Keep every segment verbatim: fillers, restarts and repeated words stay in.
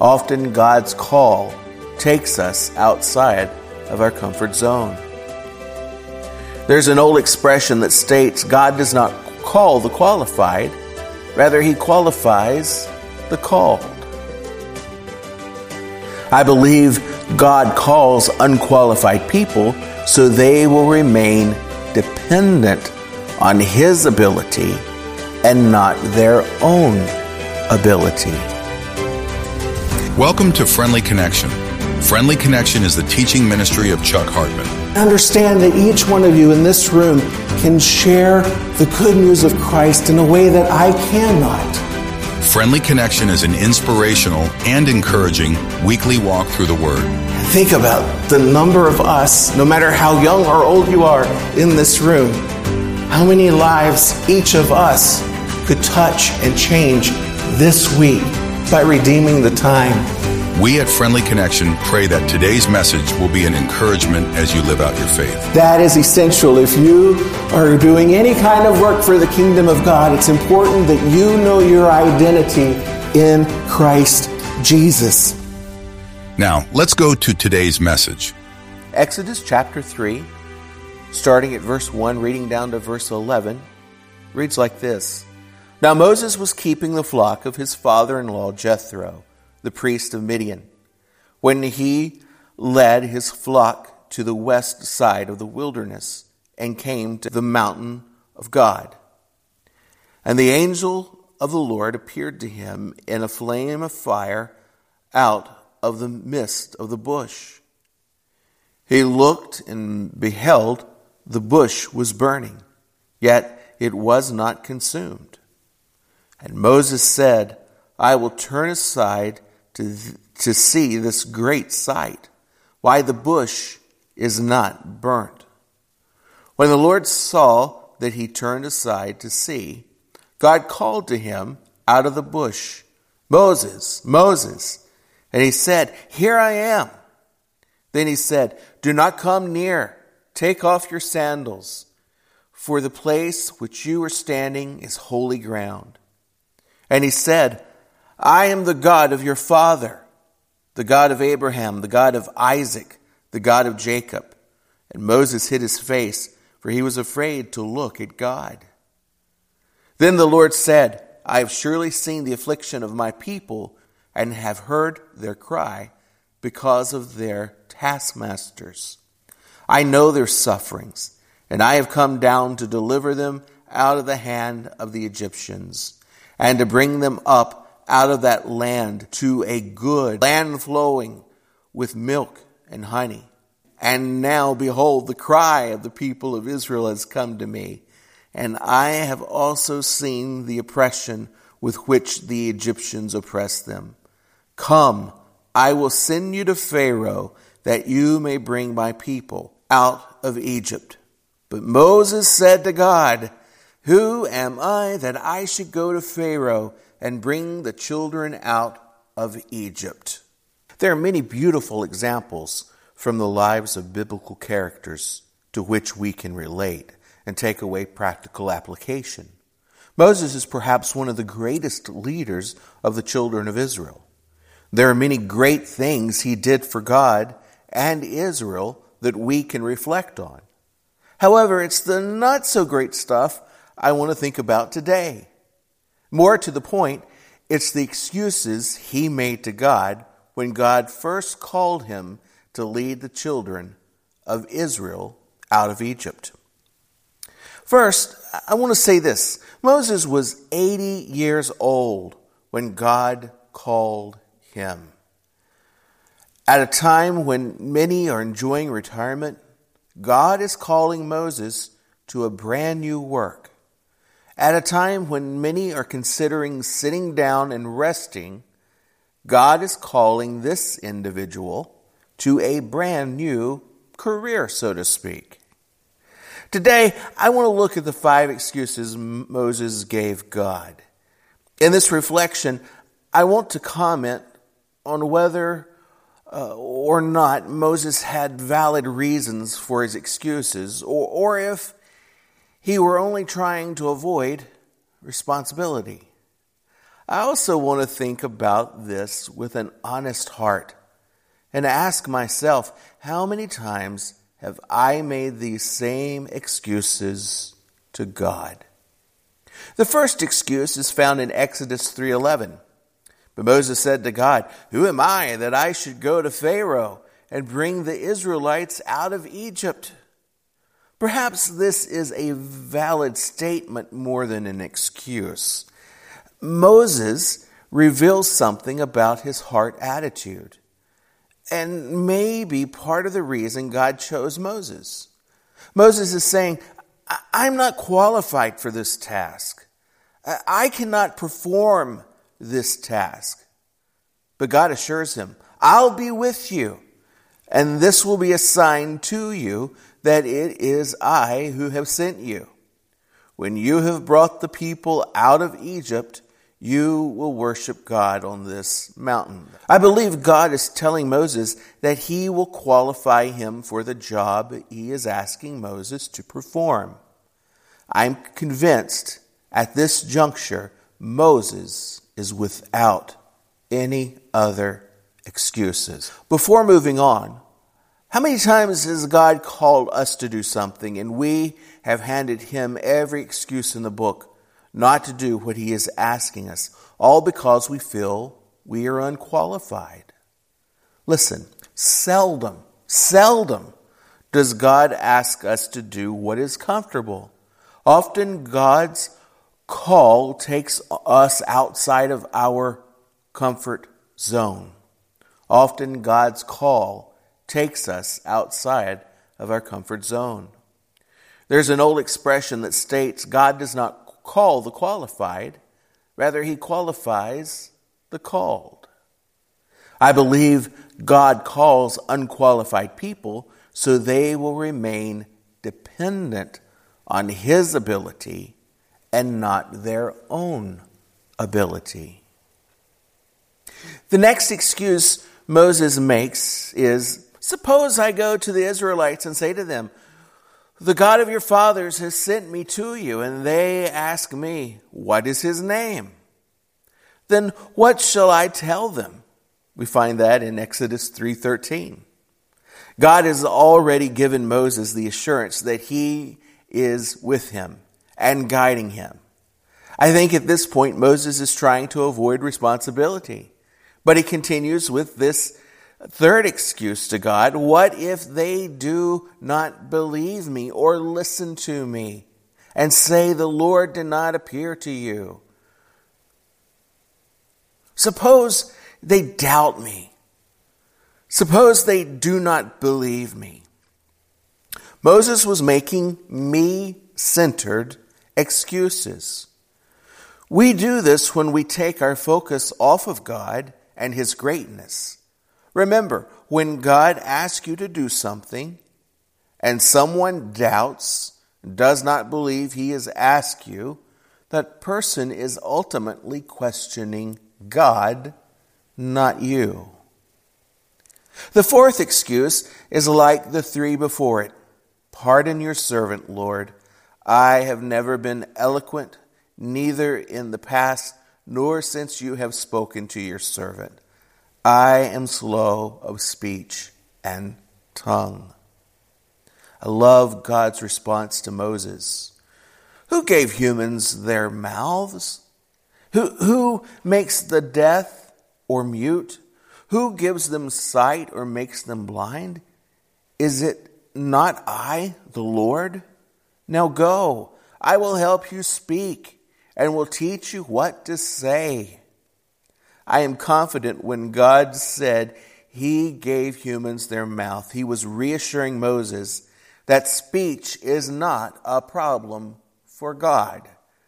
Often God's call takes us outside of our comfort zone. There's an old expression that states God does not call the qualified, rather He qualifies the called. I believe God calls unqualified people so they will remain dependent on His ability and not their own ability. Welcome to Friendly Connection. Friendly Connection is the teaching ministry of Chuck Hartman. Understand that each one of you in this room can share the good news of Christ in a way that I cannot. Friendly Connection is an inspirational and encouraging weekly walk through the Word. Think about the number of us, no matter how young or old you are in this room, how many lives each of us could touch and change this week by redeeming the time. We at Friendly Connection pray that today's message will be an encouragement as you live out your faith. That is essential. If you are doing any kind of work for the kingdom of God, it's important that you know your identity in Christ Jesus. Now, let's go to today's message. Exodus chapter three, starting at verse one, reading down to verse eleven, reads like this. Now Moses was keeping the flock of his father-in-law Jethro, the priest of Midian, when he led his flock to the west side of the wilderness and came to the mountain of God. And the angel of the Lord appeared to him in a flame of fire out of the midst of the bush. He looked and beheld the bush was burning, yet it was not consumed. And Moses said, I will turn aside to, to see this great sight, why the bush is not burnt. When the Lord saw that he turned aside to see, God called to him out of the bush, Moses, Moses. And he said, Here I am. Then he said, Do not come near. Take off your sandals, for the place which you are standing is holy ground. And he said, I am the God of your father, the God of Abraham, the God of Isaac, the God of Jacob. And Moses hid his face, for he was afraid to look at God. Then the Lord said, I have surely seen the affliction of my people and have heard their cry because of their taskmasters. I know their sufferings, and I have come down to deliver them out of the hand of the Egyptians, and to bring them up out of that land to a good land flowing with milk and honey. And now, behold, the cry of the people of Israel has come to me, and I have also seen the oppression with which the Egyptians oppress them. Come, I will send you to Pharaoh, that you may bring my people out of Egypt. But Moses said to God, Who am I that I should go to Pharaoh and bring the children out of Egypt? There are many beautiful examples from the lives of biblical characters to which we can relate and take away practical application. Moses is perhaps one of the greatest leaders of the children of Israel. There are many great things he did for God and Israel that we can reflect on. However, it's the not so great stuff I want to think about today. More to the point, it's the excuses he made to God when God first called him to lead the children of Israel out of Egypt. First, I want to say this. Moses was eighty years old when God called him. At a time when many are enjoying retirement, God is calling Moses to a brand new work. At a time when many are considering sitting down and resting, God is calling this individual to a brand new career, so to speak. Today, I want to look at the five excuses Moses gave God. In this reflection, I want to comment on whether uh, or not Moses had valid reasons for his excuses, or, or if he were only trying to avoid responsibility. I also want to think about this with an honest heart and ask myself, how many times have I made these same excuses to God? The first excuse is found in Exodus three eleven. But Moses said to God, "Who am I that I should go to Pharaoh and bring the Israelites out of Egypt?" Perhaps this is a valid statement more than an excuse. Moses reveals something about his heart attitude, and maybe part of the reason God chose Moses. Moses is saying, I'm not qualified for this task. I cannot perform this task. But God assures him, I'll be with you, and this will be a sign to you that it is I who have sent you. When you have brought the people out of Egypt, you will worship God on this mountain. I believe God is telling Moses that he will qualify him for the job he is asking Moses to perform. I'm convinced at this juncture, Moses is without any other excuses. Before moving on, how many times has God called us to do something and we have handed him every excuse in the book not to do what he is asking us, all because we feel we are unqualified? Listen, seldom, seldom does God ask us to do what is comfortable. Often God's call takes us outside of our comfort zone. Often God's call takes us outside of our comfort zone. There's an old expression that states God does not call the qualified, rather he qualifies the called. I believe God calls unqualified people so they will remain dependent on his ability and not their own ability. The next excuse Moses makes is, suppose I go to the Israelites and say to them, the God of your fathers has sent me to you, and they ask me, what is his name? Then what shall I tell them? We find that in Exodus three thirteen. God has already given Moses the assurance that he is with him and guiding him. I think at this point Moses is trying to avoid responsibility. But he continues with this third excuse to God. What if they do not believe me or listen to me and say the Lord did not appear to you? Suppose they doubt me. Suppose they do not believe me. Moses was making me-centered excuses. We do this when we take our focus off of God and his greatness. Remember, when God asks you to do something and someone doubts, does not believe he has asked you, that person is ultimately questioning God, not you. The fourth excuse is like the three before it. Pardon your servant, Lord. I have never been eloquent, neither in the past nor since you have spoken to your servant. I am slow of speech and tongue. I love God's response to Moses. Who gave humans their mouths? Who, who makes the deaf or mute? Who gives them sight or makes them blind? Is it not I, the Lord? Now go, I will help you speak and will teach you what to say. I am confident when God said he gave humans their mouth, he was reassuring Moses that speech is not a problem for God.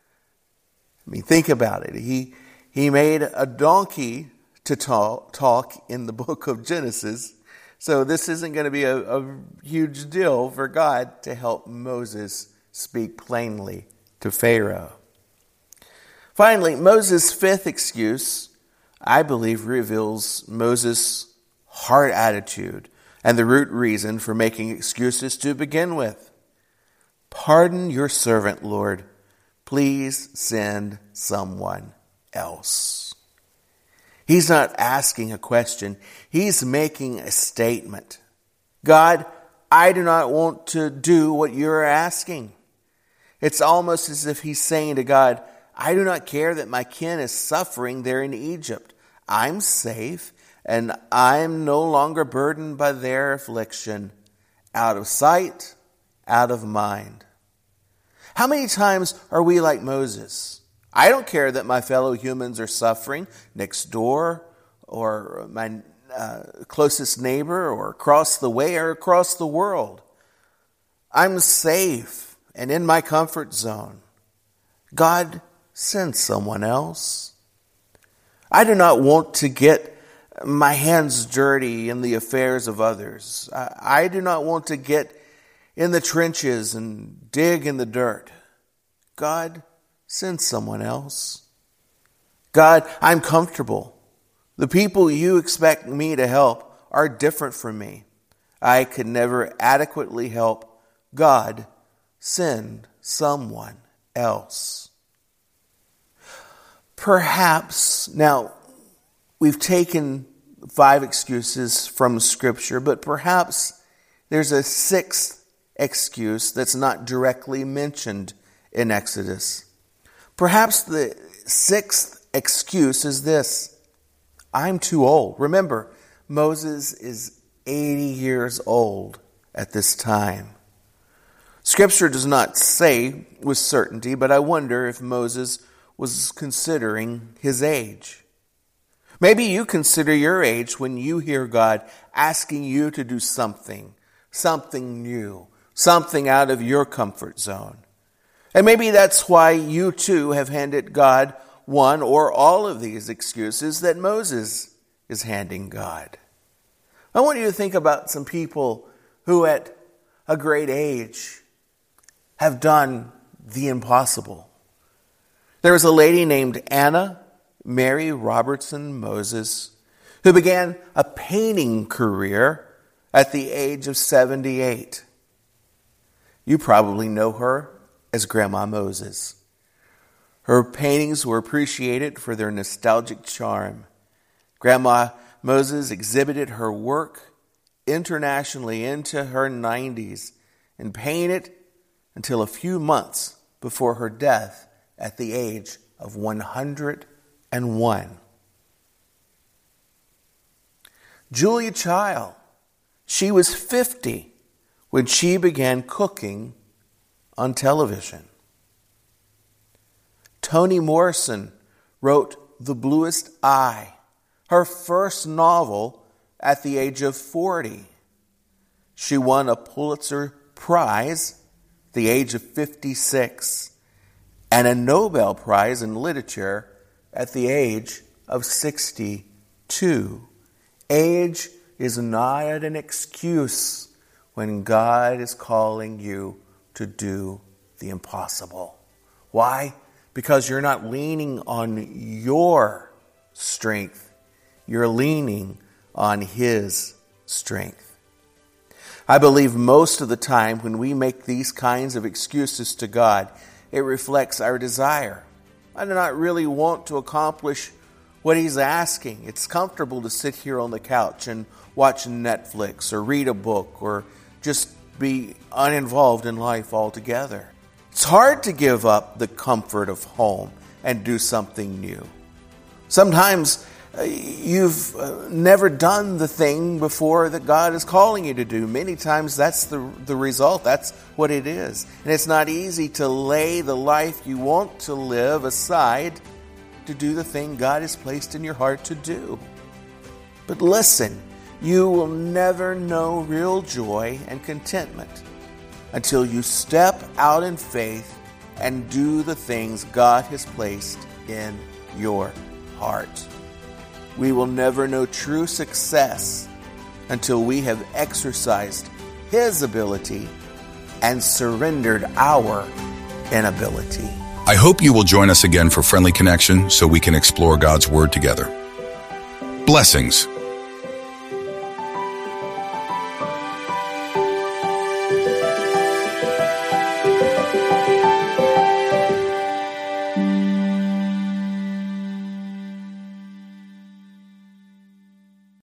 I mean, think about it. He, he made a donkey to talk, talk in the book of Genesis, so this isn't going to be a, a huge deal for God to help Moses speak plainly to Pharaoh. Finally, Moses' fifth excuse, I believe, reveals Moses' heart attitude and the root reason for making excuses to begin with. Pardon your servant, Lord. Please send someone else. He's not asking a question. He's making a statement. God, I do not want to do what you're asking. It's almost as if he's saying to God, I do not care that my kin is suffering there in Egypt. I'm safe, and I'm no longer burdened by their affliction. Out of sight, out of mind. How many times are we like Moses? I don't care that my fellow humans are suffering next door, or my uh, closest neighbor, or across the way, or across the world. I'm safe and in my comfort zone. God, send someone else. I do not want to get my hands dirty in the affairs of others. I, I do not want to get in the trenches and dig in the dirt. God, send someone else. God, I'm comfortable. The people you expect me to help are different from me. I could never adequately help. God, send someone else. Perhaps, now, we've taken five excuses from Scripture, but perhaps there's a sixth excuse that's not directly mentioned in Exodus. Perhaps the sixth excuse is this: I'm too old. Remember, Moses is eighty years old at this time. Scripture does not say with certainty, but I wonder if Moses was considering his age. Maybe you consider your age when you hear God asking you to do something, something new, something out of your comfort zone. And maybe that's why you too have handed God one or all of these excuses that Moses is handing God. I want you to think about some people who at a great age have done the impossible. There was a lady named Anna Mary Robertson Moses who began a painting career at the age of seventy-eight. You probably know her as Grandma Moses. Her paintings were appreciated for their nostalgic charm. Grandma Moses exhibited her work internationally into her nineties and painted until a few months before her death at the age of one hundred one. Julia Child, she was fifty when she began cooking on television. Toni Morrison wrote The Bluest Eye, her first novel, at the age of forty. She won a Pulitzer Prize at the age of fifty-six and a Nobel Prize in Literature at the age of sixty-two. Age is not an excuse when God is calling you to do the impossible. Why? Because you're not leaning on your strength. You're leaning on His strength. I believe most of the time when we make these kinds of excuses to God, it reflects our desire. I do not really want to accomplish what He's asking. It's comfortable to sit here on the couch and watch Netflix or read a book or just be uninvolved in life altogether. It's hard to give up the comfort of home and do something new. Sometimes uh, you've uh, never done the thing before that God is calling you to do. Many times that's the, the result. That's what it is. And it's not easy to lay the life you want to live aside to do the thing God has placed in your heart to do. But listen, you will never know real joy and contentment until you step out in faith and do the things God has placed in your heart. We will never know true success until we have exercised His ability and surrendered our inability. I hope you will join us again for Friendly Connection so we can explore God's Word together. Blessings.